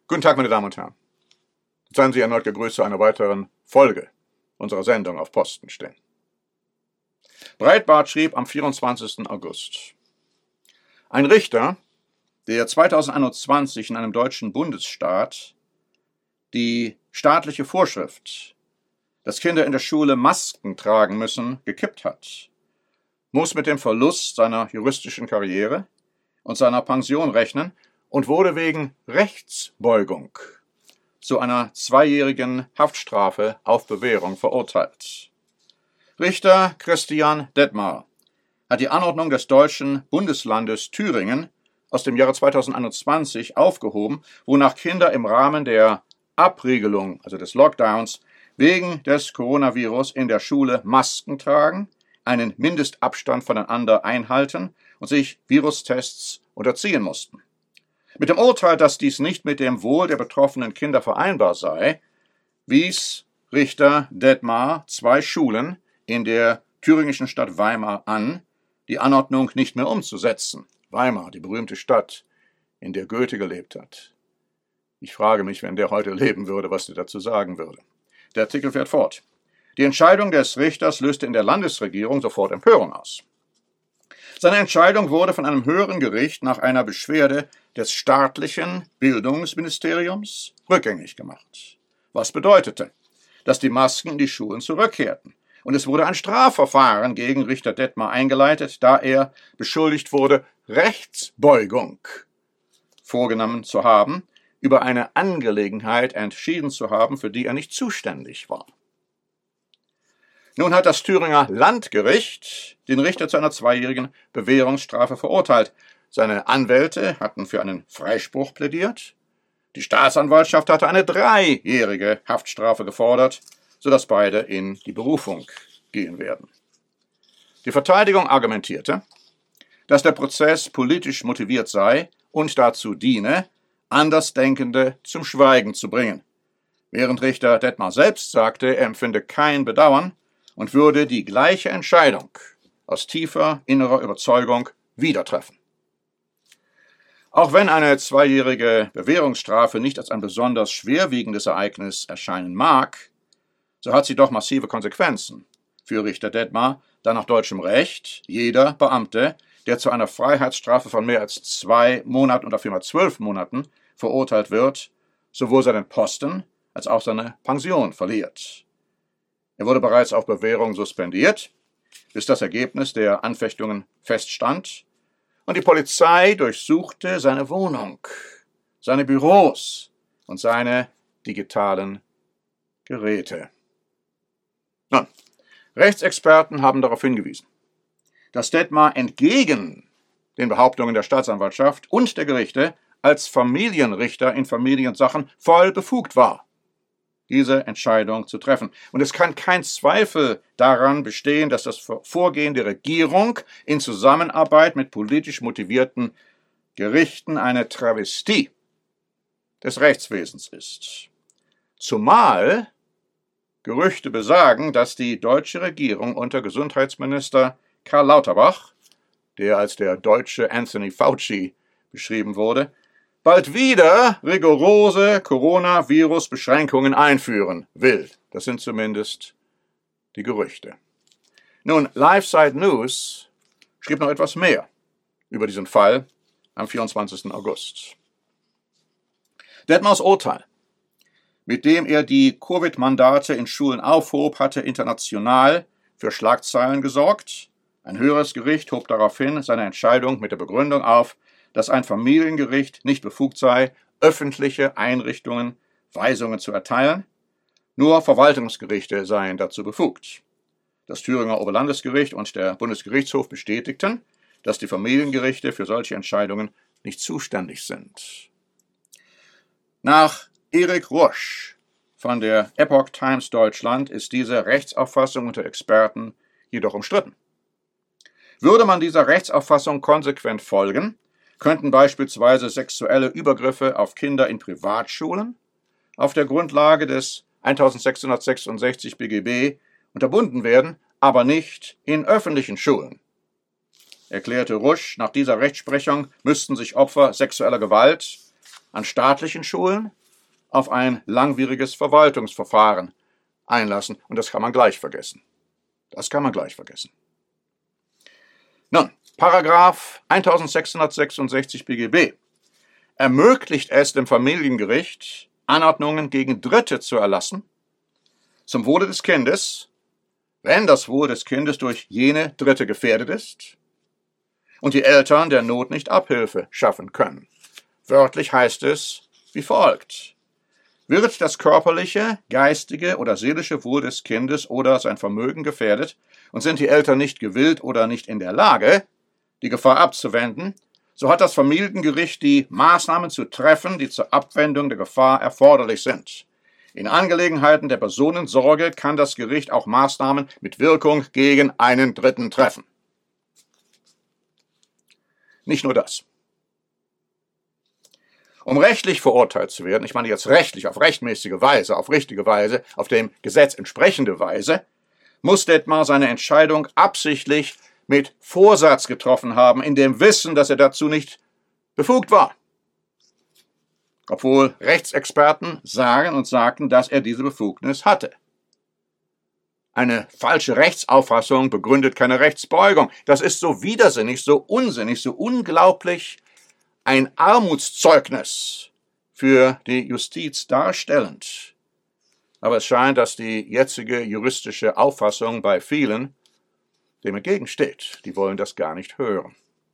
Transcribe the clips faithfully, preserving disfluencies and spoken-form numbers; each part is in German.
Guten Tag, meine Damen und Herren. Seien Sie erneut gegrüßt zu einer weiteren Folge unserer Sendung auf Posten stehen. Breitbart schrieb am vierundzwanzigsten August: Ein Richter, der zweitausendeinundzwanzig in einem deutschen Bundesstaat die staatliche Vorschrift, dass Kinder in der Schule Masken tragen müssen, gekippt hat, muss mit dem Verlust seiner juristischen Karriere und seiner Pension rechnen und wurde wegen Rechtsbeugung zu einer zweijährigen Haftstrafe auf Bewährung verurteilt. Richter Christian Detmar hat die Anordnung des deutschen Bundeslandes Thüringen aus dem Jahre zweitausendeinundzwanzig aufgehoben, wonach Kinder im Rahmen der Abriegelung, also des Lockdowns, wegen des Coronavirus in der Schule Masken tragen, einen Mindestabstand voneinander einhalten und sich Virustests unterziehen mussten. Mit dem Urteil, dass dies nicht mit dem Wohl der betroffenen Kinder vereinbar sei, wies Richter Detmar zwei Schulen in der thüringischen Stadt Weimar an, die Anordnung nicht mehr umzusetzen. Weimar, die berühmte Stadt, in der Goethe gelebt hat. Ich frage mich, wenn der heute leben würde, was er dazu sagen würde. Der Artikel fährt fort. Die Entscheidung des Richters löste in der Landesregierung sofort Empörung aus. Seine Entscheidung wurde von einem höheren Gericht nach einer Beschwerde des staatlichen Bildungsministeriums rückgängig gemacht. Was bedeutete, dass die Masken in die Schulen zurückkehrten. Und es wurde ein Strafverfahren gegen Richter Detmar eingeleitet, da er beschuldigt wurde, Rechtsbeugung vorgenommen zu haben, über eine Angelegenheit entschieden zu haben, für die er nicht zuständig war. Nun hat das Thüringer Landgericht den Richter zu einer zweijährigen Bewährungsstrafe verurteilt. Seine Anwälte hatten für einen Freispruch plädiert. Die Staatsanwaltschaft hatte eine dreijährige Haftstrafe gefordert, sodass beide in die Berufung gehen werden. Die Verteidigung argumentierte, dass der Prozess politisch motiviert sei und dazu diene, Andersdenkende zum Schweigen zu bringen, während Richter Detmar selbst sagte, er empfinde kein Bedauern und würde die gleiche Entscheidung aus tiefer innerer Überzeugung wieder treffen. Auch wenn eine zweijährige Bewährungsstrafe nicht als ein besonders schwerwiegendes Ereignis erscheinen mag, so hat sie doch massive Konsequenzen für Richter Detmar, da nach deutschem Recht jeder Beamte, der zu einer Freiheitsstrafe von mehr als zwei Monaten oder vielmehr zwölf Monaten verurteilt wird, sowohl seinen Posten als auch seine Pension verliert. Er wurde bereits auf Bewährung suspendiert, bis das Ergebnis der Anfechtungen feststand, und die Polizei durchsuchte seine Wohnung, seine Büros und seine digitalen Geräte. Nun, Rechtsexperten haben darauf hingewiesen, dass Detmar entgegen den Behauptungen der Staatsanwaltschaft und der Gerichte als Familienrichter in Familiensachen voll befugt war, diese Entscheidung zu treffen. Und es kann kein Zweifel daran bestehen, dass das Vorgehen der Regierung in Zusammenarbeit mit politisch motivierten Gerichten eine Travestie des Rechtswesens ist. Zumal Gerüchte besagen, dass die deutsche Regierung unter Gesundheitsminister Karl Lauterbach, der als der deutsche Anthony Fauci beschrieben wurde, bald wieder rigorose Coronavirus-Beschränkungen einführen will. Das sind zumindest die Gerüchte. Nun, LifeSite News schrieb noch etwas mehr über diesen Fall am vierundzwanzigsten August. Detmars Urteil, mit dem er die Covid-Mandate in Schulen aufhob, hatte international für Schlagzeilen gesorgt. Ein höheres Gericht hob daraufhin seine Entscheidung mit der Begründung auf, dass ein Familiengericht nicht befugt sei, öffentliche Einrichtungen Weisungen zu erteilen. Nur Verwaltungsgerichte seien dazu befugt. Das Thüringer Oberlandesgericht und der Bundesgerichtshof bestätigten, dass die Familiengerichte für solche Entscheidungen nicht zuständig sind. Nach Erik Rusch von der Epoch Times Deutschland ist diese Rechtsauffassung unter Experten jedoch umstritten. Würde man dieser Rechtsauffassung konsequent folgen, könnten beispielsweise sexuelle Übergriffe auf Kinder in Privatschulen auf der Grundlage des eintausendsechshundertsechsundsechzig B G B unterbunden werden, aber nicht in öffentlichen Schulen. Erklärte Rusch, nach dieser Rechtsprechung müssten sich Opfer sexueller Gewalt an staatlichen Schulen auf ein langwieriges Verwaltungsverfahren einlassen. Und das kann man gleich vergessen. Das kann man gleich vergessen. Nun, Paragraph eintausendsechshundertsechsundsechzig B G B ermöglicht es dem Familiengericht, Anordnungen gegen Dritte zu erlassen, zum Wohle des Kindes, wenn das Wohl des Kindes durch jene Dritte gefährdet ist und die Eltern der Not nicht Abhilfe schaffen können. Wörtlich heißt es wie folgt: Wird das körperliche, geistige oder seelische Wohl des Kindes oder sein Vermögen gefährdet und sind die Eltern nicht gewillt oder nicht in der Lage, die Gefahr abzuwenden, so hat das Familiengericht die Maßnahmen zu treffen, die zur Abwendung der Gefahr erforderlich sind. In Angelegenheiten der Personensorge kann das Gericht auch Maßnahmen mit Wirkung gegen einen Dritten treffen. Nicht nur das. Um rechtlich verurteilt zu werden, ich meine jetzt rechtlich, auf rechtmäßige Weise, auf richtige Weise, auf dem Gesetz entsprechende Weise, muss Detmar seine Entscheidung absichtlich mit Vorsatz getroffen haben, in dem Wissen, dass er dazu nicht befugt war. Obwohl Rechtsexperten sagen und sagten, dass er diese Befugnis hatte. Eine falsche Rechtsauffassung begründet keine Rechtsbeugung. Das ist so widersinnig, so unsinnig, so unglaublich ein Armutszeugnis für die Justiz darstellend. Aber es scheint, dass die jetzige juristische Auffassung bei vielen dem entgegensteht. Die wollen das gar nicht hören.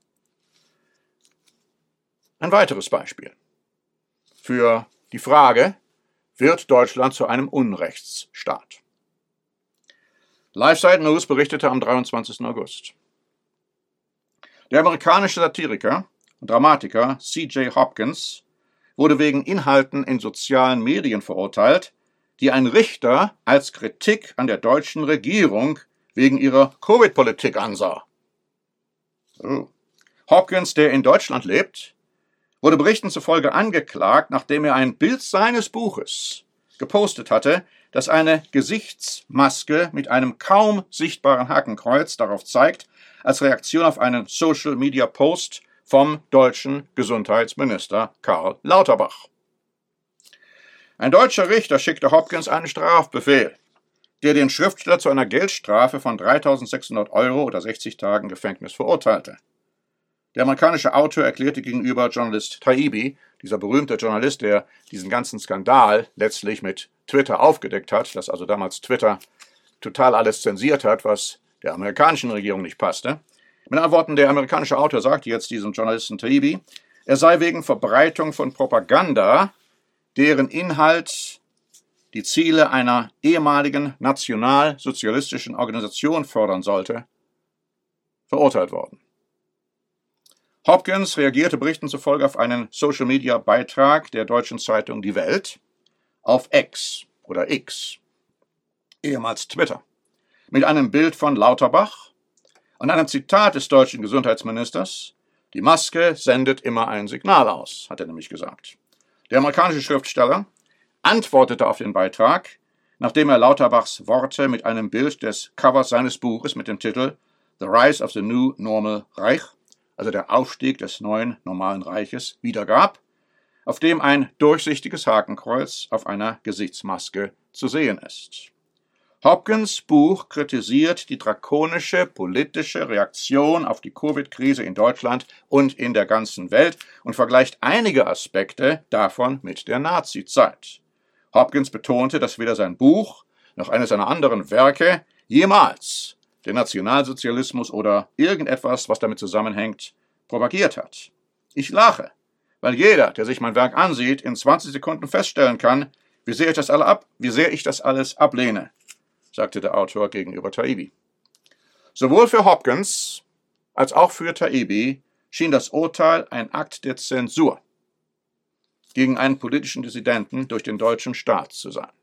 Ein weiteres Beispiel für die Frage, wird Deutschland zu einem Unrechtsstaat? LifeSite News berichtete am dreiundzwanzigsten August. Der amerikanische Satiriker und Dramatiker C J Hopkins wurde wegen Inhalten in sozialen Medien verurteilt, die ein Richter als Kritik an der deutschen Regierung wegen ihrer Covid-Politik ansah. Oh. Hopkins, der in Deutschland lebt, wurde Berichten zufolge angeklagt, nachdem er ein Bild seines Buches gepostet hatte, das eine Gesichtsmaske mit einem kaum sichtbaren Hakenkreuz darauf zeigt, als Reaktion auf einen Social-Media-Post vom deutschen Gesundheitsminister Karl Lauterbach. Ein deutscher Richter schickte Hopkins einen Strafbefehl, der den Schriftsteller zu einer Geldstrafe von dreitausendsechshundert Euro oder sechzig Tagen Gefängnis verurteilte. Der amerikanische Autor erklärte gegenüber Journalist Taibbi, dieser berühmte Journalist, der diesen ganzen Skandal letztlich mit Twitter aufgedeckt hat, dass also damals Twitter total alles zensiert hat, was der amerikanischen Regierung nicht passte. Mit anderen Worten, der amerikanische Autor sagte jetzt diesem Journalisten Taibbi, er sei wegen Verbreitung von Propaganda, deren Inhalt die Ziele einer ehemaligen nationalsozialistischen Organisation fördern sollte, verurteilt worden. Hopkins reagierte Berichten zufolge auf einen Social-Media-Beitrag der deutschen Zeitung Die Welt auf X oder X, ehemals Twitter, mit einem Bild von Lauterbach und einem Zitat des deutschen Gesundheitsministers: Die Maske sendet immer ein Signal aus, hat er nämlich gesagt. Der amerikanische Schriftsteller antwortete auf den Beitrag, nachdem er Lauterbachs Worte mit einem Bild des Covers seines Buches mit dem Titel The Rise of the New Normal Reich, also der Aufstieg des neuen normalen Reiches, wiedergab, auf dem ein durchsichtiges Hakenkreuz auf einer Gesichtsmaske zu sehen ist. Hopkins' Buch kritisiert die drakonische politische Reaktion auf die Covid-Krise in Deutschland und in der ganzen Welt und vergleicht einige Aspekte davon mit der Nazizeit. Hopkins betonte, dass weder sein Buch noch eines seiner anderen Werke jemals den Nationalsozialismus oder irgendetwas, was damit zusammenhängt, propagiert hat. Ich lache, weil jeder, der sich mein Werk ansieht, in zwanzig Sekunden feststellen kann, wie sehr ich das, alle ab, wie sehr ich das alles ablehne, sagte der Autor gegenüber Taibbi. Sowohl für Hopkins als auch für Taibbi schien das Urteil ein Akt der Zensur gegen einen politischen Dissidenten durch den deutschen Staat zu sein.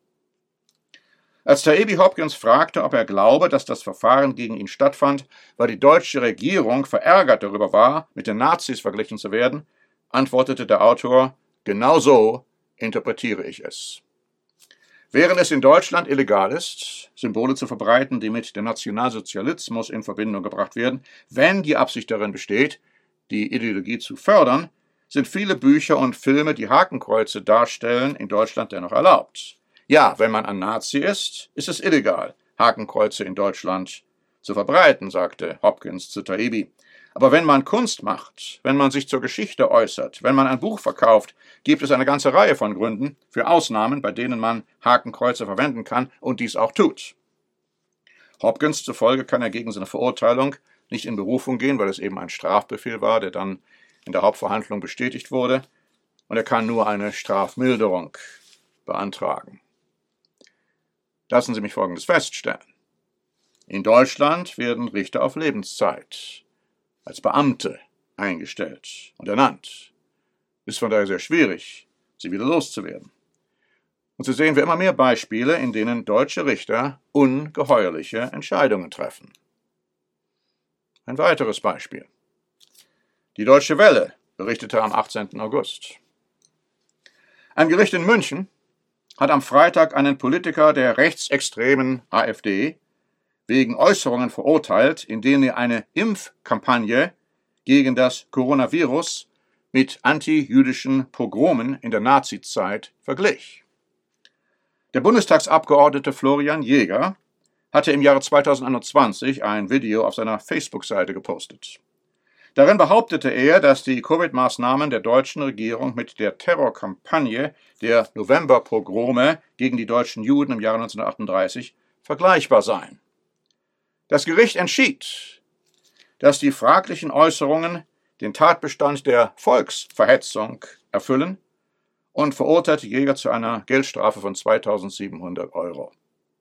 Als Taibbi Hopkins fragte, ob er glaube, dass das Verfahren gegen ihn stattfand, weil die deutsche Regierung verärgert darüber war, mit den Nazis verglichen zu werden, antwortete der Autor, genau so interpretiere ich es. Während es in Deutschland illegal ist, Symbole zu verbreiten, die mit dem Nationalsozialismus in Verbindung gebracht werden, wenn die Absicht darin besteht, die Ideologie zu fördern, sind viele Bücher und Filme, die Hakenkreuze darstellen, in Deutschland dennoch erlaubt. Ja, wenn man ein Nazi ist, ist es illegal, Hakenkreuze in Deutschland zu verbreiten, sagte Hopkins zu Taibbi. Aber wenn man Kunst macht, wenn man sich zur Geschichte äußert, wenn man ein Buch verkauft, gibt es eine ganze Reihe von Gründen für Ausnahmen, bei denen man Hakenkreuze verwenden kann und dies auch tut. Hopkins zufolge kann er gegen seine Verurteilung nicht in Berufung gehen, weil es eben ein Strafbefehl war, der dann in der Hauptverhandlung bestätigt wurde, und er kann nur eine Strafmilderung beantragen. Lassen Sie mich Folgendes feststellen. In Deutschland werden Richter auf Lebenszeit als Beamte eingestellt und ernannt. Es ist von daher sehr schwierig, sie wieder loszuwerden. Und so sehen wir immer mehr Beispiele, in denen deutsche Richter ungeheuerliche Entscheidungen treffen. Ein weiteres Beispiel. Die Deutsche Welle berichtete am achtzehnten August. Ein Gericht in München hat am Freitag einen Politiker der rechtsextremen AfD wegen Äußerungen verurteilt, in denen er eine Impfkampagne gegen das Coronavirus mit antijüdischen Pogromen in der Nazizeit verglich. Der Bundestagsabgeordnete Florian Jäger hatte im Jahre zweitausendeinundzwanzig ein Video auf seiner Facebook-Seite gepostet. Darin behauptete er, dass die Covid-Maßnahmen der deutschen Regierung mit der Terrorkampagne der Novemberpogrome gegen die deutschen Juden im Jahre neunzehnhundertachtunddreißig vergleichbar seien. Das Gericht entschied, dass die fraglichen Äußerungen den Tatbestand der Volksverhetzung erfüllen und verurteilte Jäger zu einer Geldstrafe von zweitausendsiebenhundert Euro.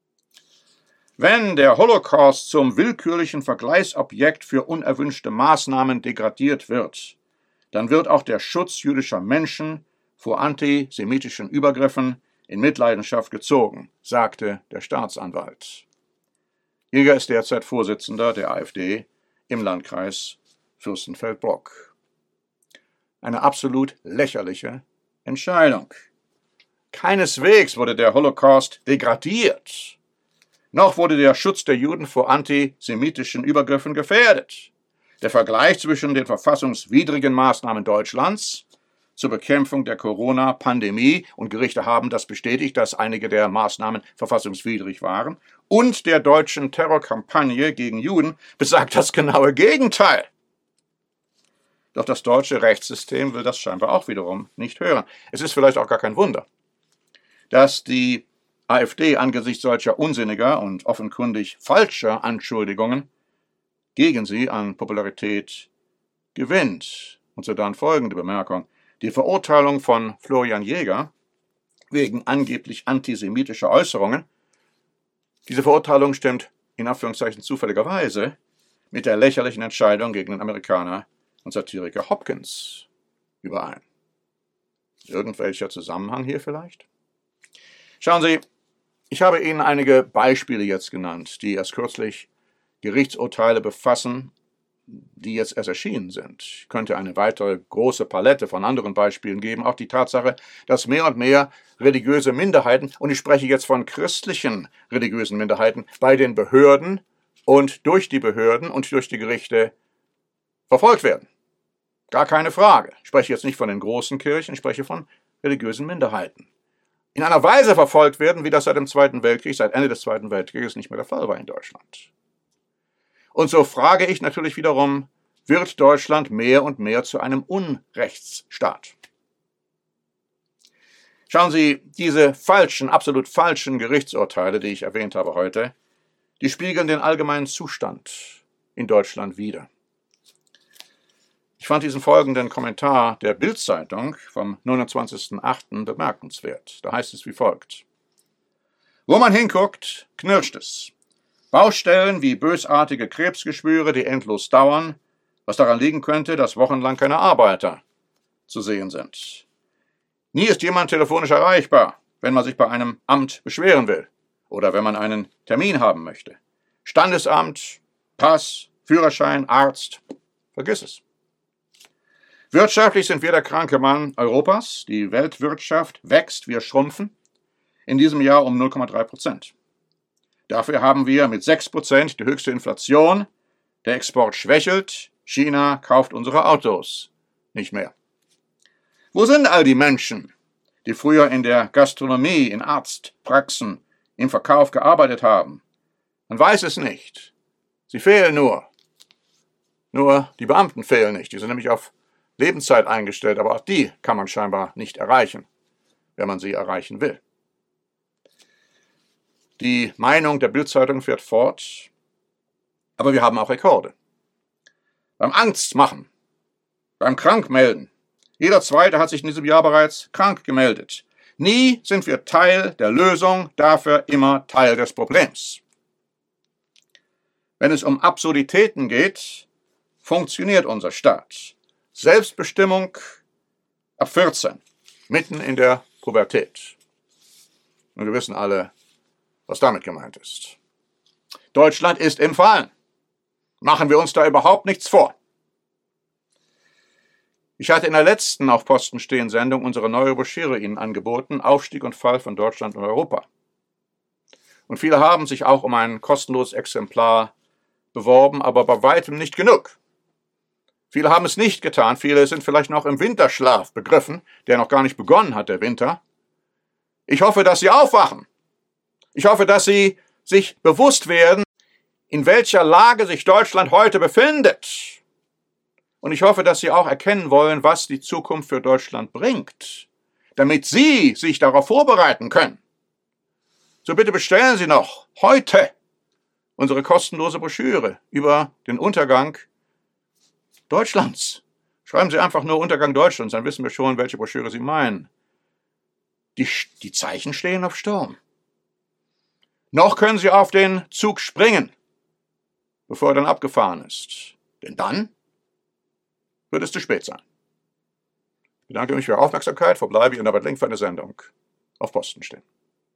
Wenn der Holocaust zum willkürlichen Vergleichsobjekt für unerwünschte Maßnahmen degradiert wird, dann wird auch der Schutz jüdischer Menschen vor antisemitischen Übergriffen in Mitleidenschaft gezogen, sagte der Staatsanwalt. Jäger ist derzeit Vorsitzender der AfD im Landkreis Fürstenfeldbruck. Eine absolut lächerliche Entscheidung. Keineswegs wurde der Holocaust degradiert, noch wurde der Schutz der Juden vor antisemitischen Übergriffen gefährdet. Der Vergleich zwischen den verfassungswidrigen Maßnahmen Deutschlands zur Bekämpfung der Corona-Pandemie, und Gerichte haben das bestätigt, dass einige der Maßnahmen verfassungswidrig waren, und der deutschen Terrorkampagne gegen Juden besagt das genaue Gegenteil. Doch das deutsche Rechtssystem will das scheinbar auch wiederum nicht hören. Es ist vielleicht auch gar kein Wunder, dass die AfD angesichts solcher unsinniger und offenkundig falscher Anschuldigungen gegen sie an Popularität gewinnt. Und so dann folgende Bemerkung. Die Verurteilung von Florian Jäger wegen angeblich antisemitischer Äußerungen, diese Verurteilung stimmt in Anführungszeichen zufälligerweise mit der lächerlichen Entscheidung gegen den Amerikaner und Satiriker Hopkins überein. Irgendwelcher Zusammenhang hier vielleicht? Schauen Sie, ich habe Ihnen einige Beispiele jetzt genannt, die erst kürzlich Gerichtsurteile befassen, die jetzt erst erschienen sind. Ich könnte eine weitere große Palette von anderen Beispielen geben. Auch die Tatsache, dass mehr und mehr religiöse Minderheiten, und ich spreche jetzt von christlichen religiösen Minderheiten, bei den Behörden und durch die Behörden und durch die Gerichte verfolgt werden. Gar keine Frage. Ich spreche jetzt nicht von den großen Kirchen, ich spreche von religiösen Minderheiten. In einer Weise verfolgt werden, wie das seit dem Zweiten Weltkrieg, seit Ende des Zweiten Weltkrieges nicht mehr der Fall war in Deutschland. Und so frage ich natürlich wiederum, wird Deutschland mehr und mehr zu einem Unrechtsstaat? Schauen Sie, diese falschen, absolut falschen Gerichtsurteile, die ich erwähnt habe heute, die spiegeln den allgemeinen Zustand in Deutschland wider. Ich fand diesen folgenden Kommentar der Bild-Zeitung vom neunundzwanzigsten achten bemerkenswert. Da heißt es wie folgt. Wo man hinguckt, knirscht es. Baustellen wie bösartige Krebsgeschwüre, die endlos dauern, was daran liegen könnte, dass wochenlang keine Arbeiter zu sehen sind. Nie ist jemand telefonisch erreichbar, wenn man sich bei einem Amt beschweren will oder wenn man einen Termin haben möchte. Standesamt, Pass, Führerschein, Arzt, vergiss es. Wirtschaftlich sind wir der kranke Mann Europas. Die Weltwirtschaft wächst, wir schrumpfen. In diesem Jahr um null Komma drei Prozent. Dafür haben wir mit sechs Prozent die höchste Inflation. Der Export schwächelt. China kauft unsere Autos nicht mehr. Wo sind all die Menschen, die früher in der Gastronomie, in Arztpraxen, im Verkauf gearbeitet haben? Man weiß es nicht. Sie fehlen nur. Nur die Beamten fehlen nicht. Die sind nämlich auf Lebenszeit eingestellt, aber auch die kann man scheinbar nicht erreichen, wenn man sie erreichen will. Die Meinung der Bild-Zeitung fährt fort, aber wir haben auch Rekorde. Beim Angstmachen, beim Krankmelden. Jeder Zweite hat sich in diesem Jahr bereits krank gemeldet. Nie sind wir Teil der Lösung, dafür immer Teil des Problems. Wenn es um Absurditäten geht, funktioniert unser Staat. Selbstbestimmung ab vierzehn, mitten in der Pubertät. Und wir wissen alle, was damit gemeint ist. Deutschland ist im Fallen. Machen wir uns da überhaupt nichts vor. Ich hatte in der letzten Auf Posten stehen Sendung unsere neue Broschüre Ihnen angeboten, Aufstieg und Fall von Deutschland und Europa. Und viele haben sich auch um ein kostenloses Exemplar beworben, aber bei weitem nicht genug. Viele haben es nicht getan, viele sind vielleicht noch im Winterschlaf begriffen, der noch gar nicht begonnen hat, der Winter. Ich hoffe, dass Sie aufwachen. Ich hoffe, dass Sie sich bewusst werden, in welcher Lage sich Deutschland heute befindet. Und ich hoffe, dass Sie auch erkennen wollen, was die Zukunft für Deutschland bringt, damit Sie sich darauf vorbereiten können. So bitte bestellen Sie noch heute unsere kostenlose Broschüre über den Untergang Deutschlands. Schreiben Sie einfach nur Untergang Deutschlands, dann wissen wir schon, welche Broschüre Sie meinen. Die, die Zeichen stehen auf Sturm. Noch können Sie auf den Zug springen, bevor er dann abgefahren ist. Denn dann wird es zu spät sein. Ich bedanke mich für Ihre Aufmerksamkeit, verbleibe Ihnen aber Link für eine Sendung auf Posten stehen.